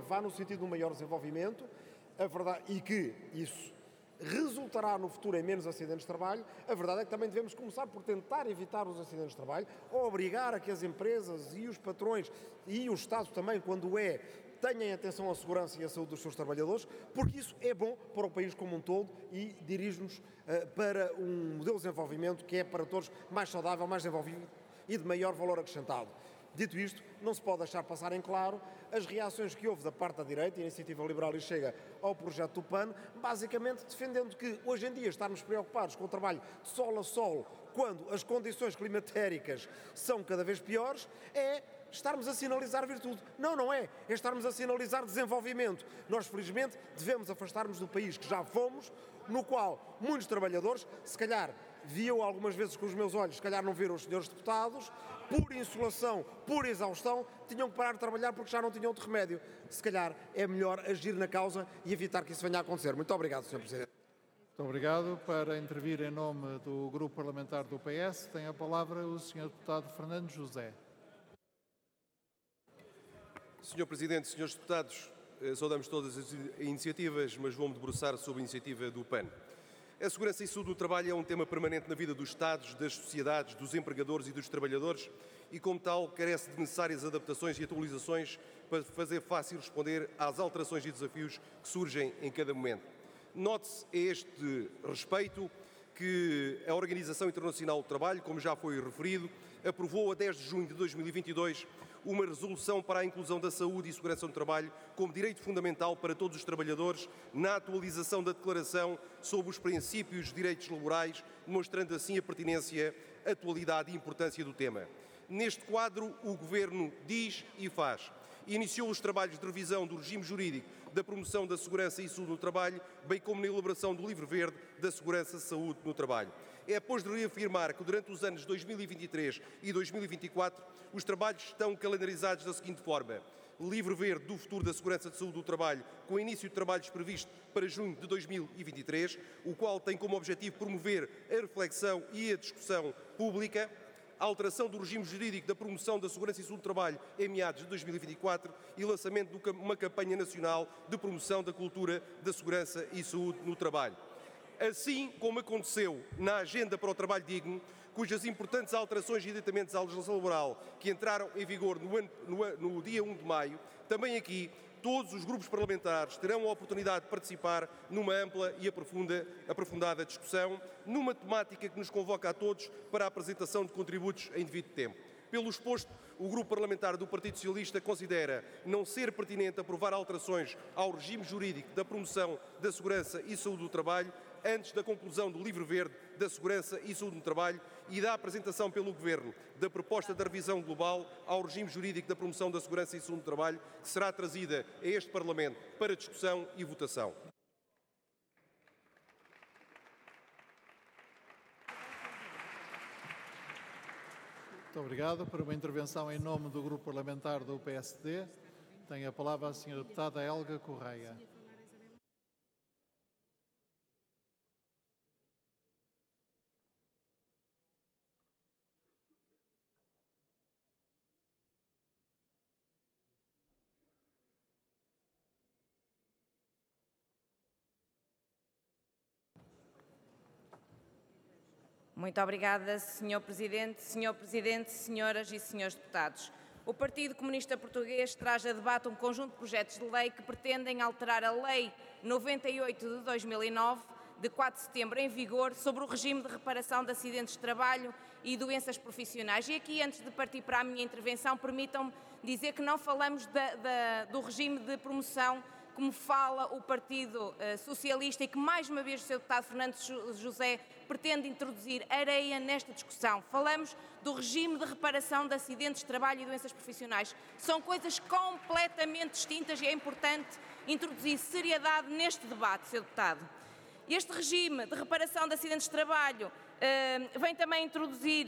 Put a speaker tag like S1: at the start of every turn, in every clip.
S1: vá no sentido de um maior desenvolvimento, a verdade, e que isso resultará no futuro em menos acidentes de trabalho. A verdade é que também devemos começar por tentar evitar os acidentes de trabalho, ou obrigar a que as empresas e os patrões e o Estado também, quando tenham atenção à segurança e à saúde dos seus trabalhadores, porque isso é bom para o país como um todo e dirige-nos para um modelo de desenvolvimento que é para todos mais saudável, mais desenvolvido e de maior valor acrescentado. Dito isto, não se pode deixar passar em claro as reações que houve da parte da direita, a Iniciativa Liberal e Chega, ao projeto do PAN, basicamente defendendo que hoje em dia estarmos preocupados com o trabalho de sol a sol, quando as condições climatéricas são cada vez piores, é estarmos a sinalizar virtude. Não, não é. É estarmos a sinalizar desenvolvimento. Nós, felizmente, devemos afastar-nos do país que já fomos, no qual muitos trabalhadores, se calhar, viam algumas vezes com os meus olhos, se calhar não viram os senhores deputados, por insolação, por exaustão, tinham que parar de trabalhar porque já não tinham outro remédio. Se calhar é melhor agir na causa e evitar que isso venha a acontecer. Muito obrigado, Sr. Presidente.
S2: Muito obrigado. Para intervir em nome do Grupo Parlamentar do PS, tem a palavra o Sr. Deputado Fernando José.
S3: Sr. Presidente, Srs. Deputados, saudamos todas as iniciativas, mas vou-me debruçar sobre a iniciativa do PAN. A segurança e saúde do trabalho é um tema permanente na vida dos Estados, das sociedades, dos empregadores e dos trabalhadores e, como tal, carece de necessárias adaptações e atualizações para fazer fácil responder às alterações e desafios que surgem em cada momento. Note-se a este respeito que a Organização Internacional do Trabalho, como já foi referido, aprovou a 10 de junho de 2022 uma resolução para a inclusão da saúde e segurança no trabalho como direito fundamental para todos os trabalhadores na atualização da Declaração sobre os princípios de direitos laborais, demonstrando assim a pertinência, atualidade e importância do tema. Neste quadro, o Governo diz e faz. Iniciou os trabalhos de revisão do regime jurídico da promoção da segurança e saúde no trabalho, bem como na elaboração do Livro Verde da Segurança e Saúde no Trabalho. É, pois, de reafirmar que durante os anos 2023 e 2024 os trabalhos estão calendarizados da seguinte forma: Livro Verde do Futuro da Segurança e Saúde do Trabalho, com início de trabalhos previsto para junho de 2023, o qual tem como objetivo promover a reflexão e a discussão pública, a alteração do regime jurídico da promoção da segurança e saúde do trabalho em meados de 2024 e lançamento de uma campanha nacional de promoção da cultura da segurança e saúde no trabalho. Assim como aconteceu na Agenda para o Trabalho Digno, cujas importantes alterações e aditamentos à legislação laboral que entraram em vigor no dia 1 de maio, também aqui todos os grupos parlamentares terão a oportunidade de participar numa ampla e aprofundada discussão, numa temática que nos convoca a todos para a apresentação de contributos em devido tempo. Pelo exposto, o Grupo Parlamentar do Partido Socialista considera não ser pertinente aprovar alterações ao regime jurídico da promoção da segurança e saúde do trabalho antes da conclusão do Livro Verde da Segurança e Saúde no Trabalho e da apresentação pelo Governo da proposta de revisão global ao regime jurídico da promoção da segurança e saúde no trabalho, que será trazida a este Parlamento para discussão e votação.
S2: Muito obrigado. Para uma intervenção em nome do Grupo Parlamentar do PSD, tem a palavra a Sra. Deputada Helga Correia.
S4: Muito obrigada, Sr. Presidente. Sr. Presidente, senhoras e senhores deputados. O Partido Comunista Português traz a debate um conjunto de projetos de lei que pretendem alterar a Lei 98 de 2009, de 4 de setembro, em vigor, sobre o regime de reparação de acidentes de trabalho e doenças profissionais. E aqui, antes de partir para a minha intervenção, permitam-me dizer que não falamos do regime de promoção como fala o Partido Socialista e que, mais uma vez, o Sr. Deputado Fernando José pretende introduzir areia nesta discussão. Falamos do regime de reparação de acidentes de trabalho e doenças profissionais. São coisas completamente distintas e é importante introduzir seriedade neste debate, Sr. Deputado. Este regime de reparação de acidentes de trabalho vem também introduzir,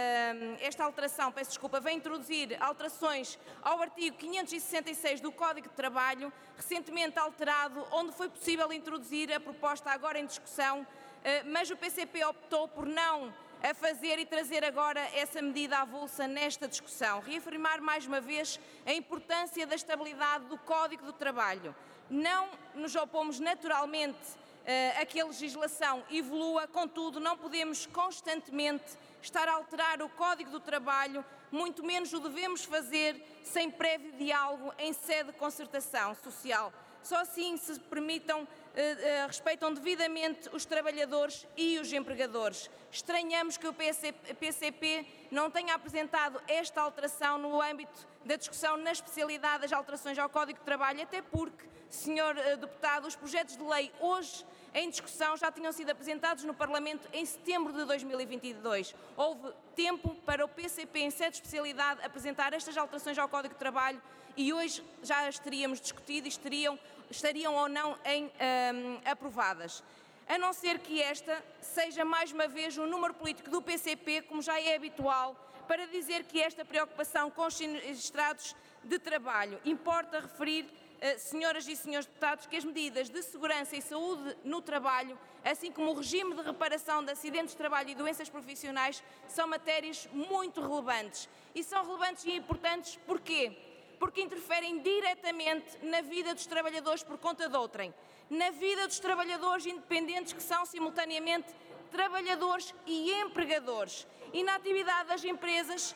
S4: vem introduzir alterações ao artigo 566 do Código de Trabalho, recentemente alterado, onde foi possível introduzir a proposta agora em discussão, mas o PCP optou por não a fazer e trazer agora essa medida avulsa nesta discussão. Reafirmar mais uma vez a importância da estabilidade do Código do Trabalho. Não nos opomos naturalmente a que a legislação evolua, contudo, não podemos constantemente estar a alterar o Código do Trabalho, muito menos o devemos fazer sem prévio diálogo em sede de concertação social. Só assim se respeitam devidamente os trabalhadores e os empregadores. Estranhamos que o PCP não tenha apresentado esta alteração no âmbito da discussão na especialidade das alterações ao Código de Trabalho, até porque, Sr. Deputado, os projetos de lei hoje em discussão já tinham sido apresentados no Parlamento em setembro de 2022. Houve tempo para o PCP, em sede de especialidade, apresentar estas alterações ao Código de Trabalho e hoje já as teríamos discutido e estariam ou não aprovadas. A não ser que esta seja mais uma vez um número político do PCP, como já é habitual, para dizer que esta preocupação com os sinistrados de trabalho. Importa referir, senhoras e senhores deputados, que as medidas de segurança e saúde no trabalho, assim como o regime de reparação de acidentes de trabalho e doenças profissionais, são matérias muito relevantes. E são relevantes e importantes porquê? Porque interferem diretamente na vida dos trabalhadores por conta de outrem, na vida dos trabalhadores independentes que são simultaneamente trabalhadores e empregadores, e na atividade das empresas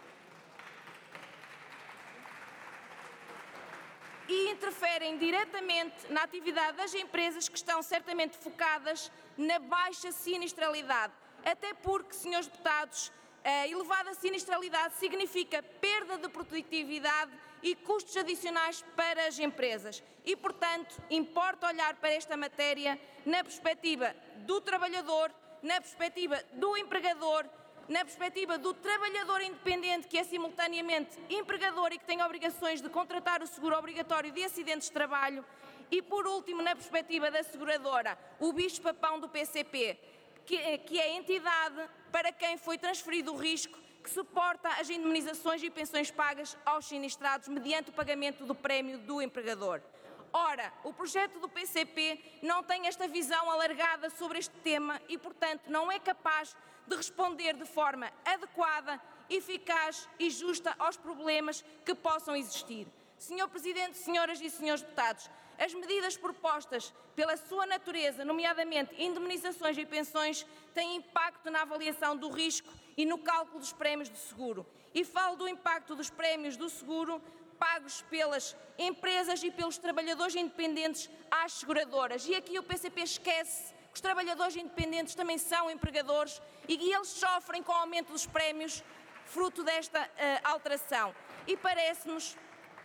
S4: e interferem diretamente na atividade das empresas que estão certamente focadas na baixa sinistralidade, até porque, senhores deputados, a elevada sinistralidade significa perda de produtividade e custos adicionais para as empresas e, portanto, importa olhar para esta matéria na perspectiva do trabalhador, na perspectiva do empregador, na perspectiva do trabalhador independente que é simultaneamente empregador e que tem obrigações de contratar o seguro obrigatório de acidentes de trabalho e, por último, na perspectiva da seguradora, o bicho-papão do PCP, que é a entidade para quem foi transferido o risco que suporta as indemnizações e pensões pagas aos sinistrados mediante o pagamento do prémio do empregador. Ora, o projeto do PCP não tem esta visão alargada sobre este tema e, portanto, não é capaz de responder de forma adequada, eficaz e justa aos problemas que possam existir. Senhor Presidente, senhoras e senhores deputados, as medidas propostas pela sua natureza, nomeadamente indemnizações e pensões, têm impacto na avaliação do risco e no cálculo dos prémios de seguro. E falo do impacto dos prémios do seguro pagos pelas empresas e pelos trabalhadores independentes às seguradoras. E aqui o PCP esquece que os trabalhadores independentes também são empregadores e eles sofrem com o aumento dos prémios fruto desta alteração. E parece-nos,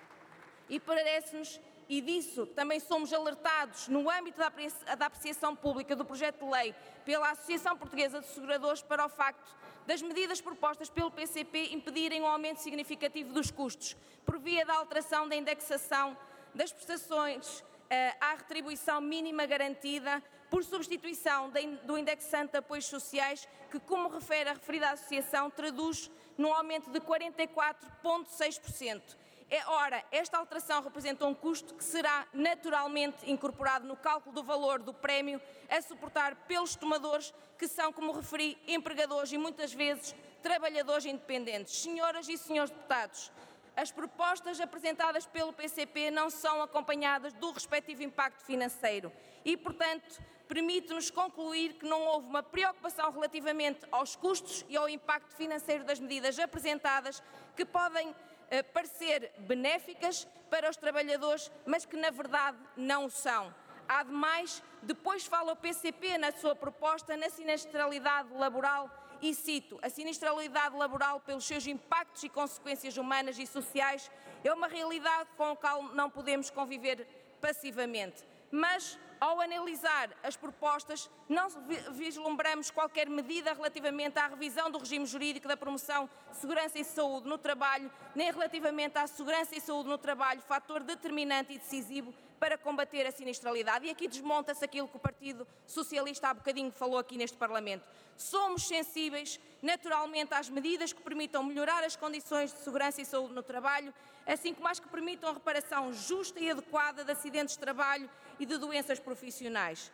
S4: e disso também somos alertados no âmbito da apreciação pública do projeto de lei pela Associação Portuguesa de Seguradores para o facto das medidas propostas pelo PCP impedirem um aumento significativo dos custos, por via da alteração da indexação das prestações à retribuição mínima garantida, por substituição do indexante de apoios sociais, que, como refere a referida associação, traduz num aumento de 44,6%. Ora, esta alteração representa um custo que será naturalmente incorporado no cálculo do valor do prémio a suportar pelos tomadores, que são, como referi, empregadores e muitas vezes trabalhadores independentes. Senhoras e senhores deputados, as propostas apresentadas pelo PCP não são acompanhadas do respectivo impacto financeiro e, portanto, permite-nos concluir que não houve uma preocupação relativamente aos custos e ao impacto financeiro das medidas apresentadas, que podem parecer benéficas para os trabalhadores, mas que na verdade não o são. Ademais, depois fala o PCP na sua proposta na sinistralidade laboral e cito: a sinistralidade laboral, pelos seus impactos e consequências humanas e sociais, é uma realidade com a qual não podemos conviver passivamente. Mas, ao analisar as propostas, não vislumbramos qualquer medida relativamente à revisão do regime jurídico da promoção de segurança e saúde no trabalho, nem relativamente à segurança e saúde no trabalho, fator determinante e decisivo para combater a sinistralidade. E aqui desmonta-se aquilo que o Partido Socialista há bocadinho falou aqui neste Parlamento. Somos sensíveis, naturalmente, às medidas que permitam melhorar as condições de segurança e saúde no trabalho, assim como as que permitam a reparação justa e adequada de acidentes de trabalho e de doenças profissionais.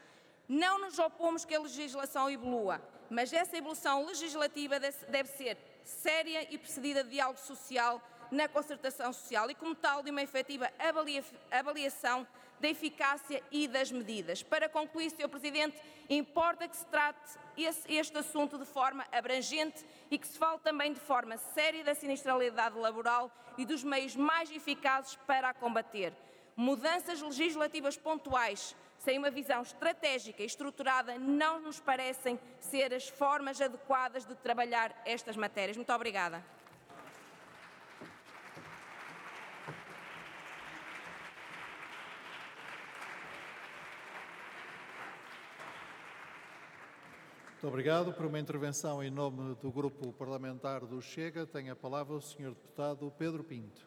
S4: Não nos opomos que a legislação evolua, mas essa evolução legislativa deve ser séria e precedida de diálogo social na concertação social e, como tal, de uma efetiva avaliação da eficácia e das medidas. Para concluir, Sr. Presidente, importa que se trate este assunto de forma abrangente e que se fale também de forma séria da sinistralidade laboral e dos meios mais eficazes para a combater. Mudanças legislativas pontuais, sem uma visão estratégica e estruturada, não nos parecem ser as formas adequadas de trabalhar estas matérias. Muito obrigada.
S2: Muito obrigado. Por uma intervenção em nome do Grupo Parlamentar do Chega, tem a palavra o Sr. Deputado Pedro Pinto.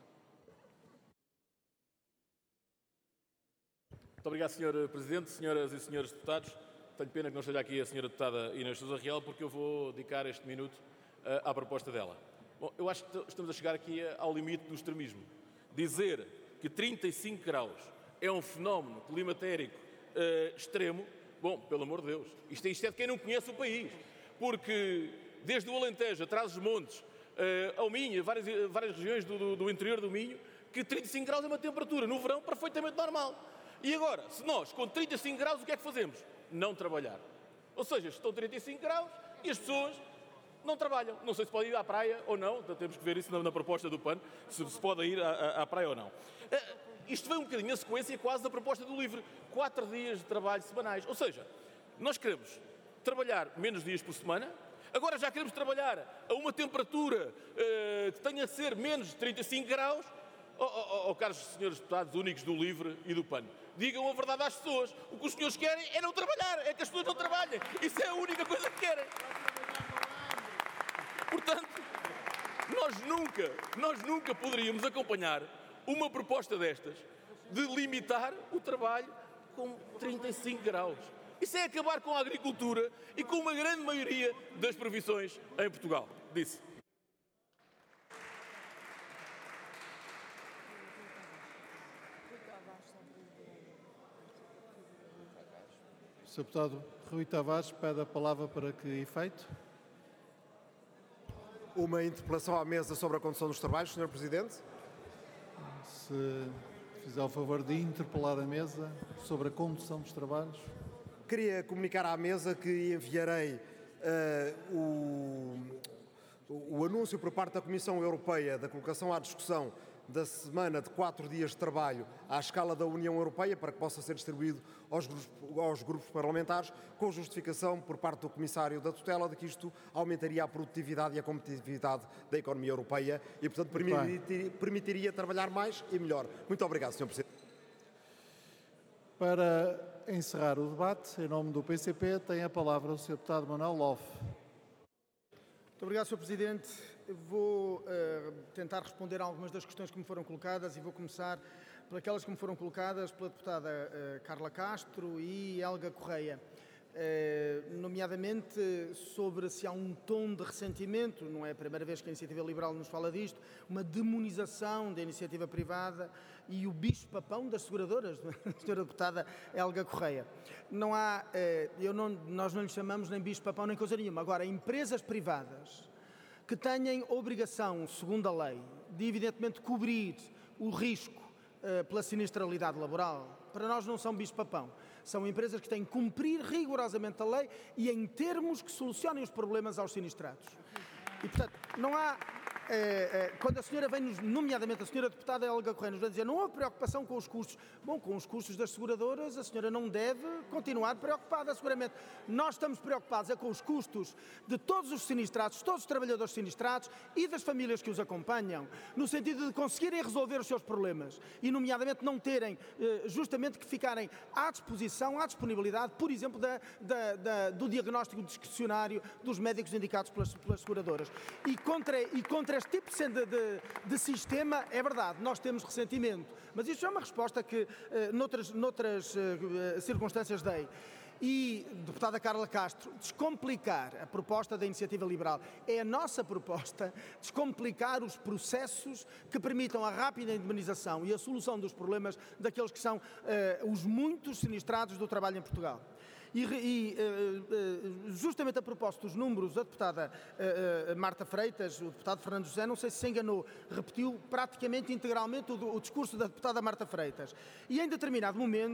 S5: Muito obrigado, Sr. Presidente, senhoras e senhores deputados. Tenho pena que não esteja aqui a Sra. Deputada Inês Sousa Real, porque eu vou dedicar este minuto à proposta dela. Bom, eu acho que estamos a chegar aqui ao limite do extremismo. Dizer que 35 graus é um fenómeno climatérico extremo, bom, pelo amor de Deus, isto é de quem não conhece o país, porque desde o Alentejo, atrás dos montes, ao Minho, várias regiões do interior do Minho, que 35 graus é uma temperatura, no verão, perfeitamente normal. E agora, se nós, com 35 graus, o que é que fazemos? Não trabalhar. Ou seja, estão 35 graus e as pessoas não trabalham. Não sei se podem ir à praia ou não, temos que ver isso na proposta do PAN, se podem ir à praia ou não. Isto vem um bocadinho na sequência quase da proposta do LIVRE. 4 dias de trabalho semanais. Ou seja, nós queremos trabalhar menos dias por semana, agora já queremos trabalhar a uma temperatura que tenha a ser menos de 35 graus. Caros senhores deputados únicos do LIVRE e do PAN, digam a verdade às pessoas. O que os senhores querem é não trabalhar, é que as pessoas não trabalhem. Isso é a única coisa que querem. Portanto, nós nunca poderíamos acompanhar uma proposta destas de limitar o trabalho com 35 graus. Isso é acabar com a agricultura e com uma grande maioria das profissões em Portugal. Disse.
S2: O Sr. Deputado Rui Tavares pede a palavra para que efeito?
S1: Uma interpelação à mesa sobre a condução dos trabalhos, Sr. Presidente.
S2: Se fizer o favor de interpelar a mesa sobre a condução dos trabalhos.
S1: Queria comunicar à mesa que enviarei o anúncio por parte da Comissão Europeia da colocação à discussão da semana de 4 dias de trabalho à escala da União Europeia para que possa ser distribuído aos grupos parlamentares, com justificação por parte do Comissário da Tutela de que isto aumentaria a produtividade e a competitividade da economia europeia e, portanto, permitiria trabalhar mais e melhor. Muito obrigado, Sr. Presidente.
S2: Para encerrar o debate, em nome do PCP, tem a palavra o Sr. Deputado Manuel Lofe.
S6: Muito obrigado, Sr. Presidente. Vou tentar responder a algumas das questões que me foram colocadas e vou começar por aquelas que me foram colocadas pela deputada Carla Castro e Helga Correia, nomeadamente sobre se há um tom de ressentimento, não é a primeira vez que a Iniciativa Liberal nos fala disto, uma demonização da iniciativa privada e o bicho-papão das seguradoras, Sra. Deputada Helga Correia. Não há, nós não lhe chamamos nem bicho-papão nem coisa nenhuma. Agora, empresas privadas que tenham obrigação, segundo a lei, de evidentemente cobrir o risco pela sinistralidade laboral, para nós não são bicho-papão. São empresas que têm que cumprir rigorosamente a lei e em termos que solucionem os problemas aos sinistrados. E, portanto, não há... quando a senhora vem-nos, nomeadamente a senhora deputada Helga Correia, nos vai dizer não houve preocupação com os custos. Bom, com os custos das seguradoras a senhora não deve continuar preocupada, seguramente. Nós estamos preocupados com os custos de todos os sinistrados, todos os trabalhadores sinistrados e das famílias que os acompanham, no sentido de conseguirem resolver os seus problemas e, nomeadamente, não terem justamente que ficarem à disposição, à disponibilidade, por exemplo, do diagnóstico discricionário dos médicos indicados pelas seguradoras. E contra este tipo de sistema, é verdade, nós temos ressentimento, mas isto é uma resposta que noutras circunstâncias dei. E, deputada Carla Castro, descomplicar a proposta da Iniciativa Liberal é a nossa proposta, descomplicar os processos que permitam a rápida indemnização e a solução dos problemas daqueles que são os muitos sinistrados do trabalho em Portugal. Justamente a propósito dos números, a deputada Marta Freitas, o deputado Fernando José, não sei se enganou, repetiu praticamente integralmente o discurso da deputada Marta Freitas. E em determinado momento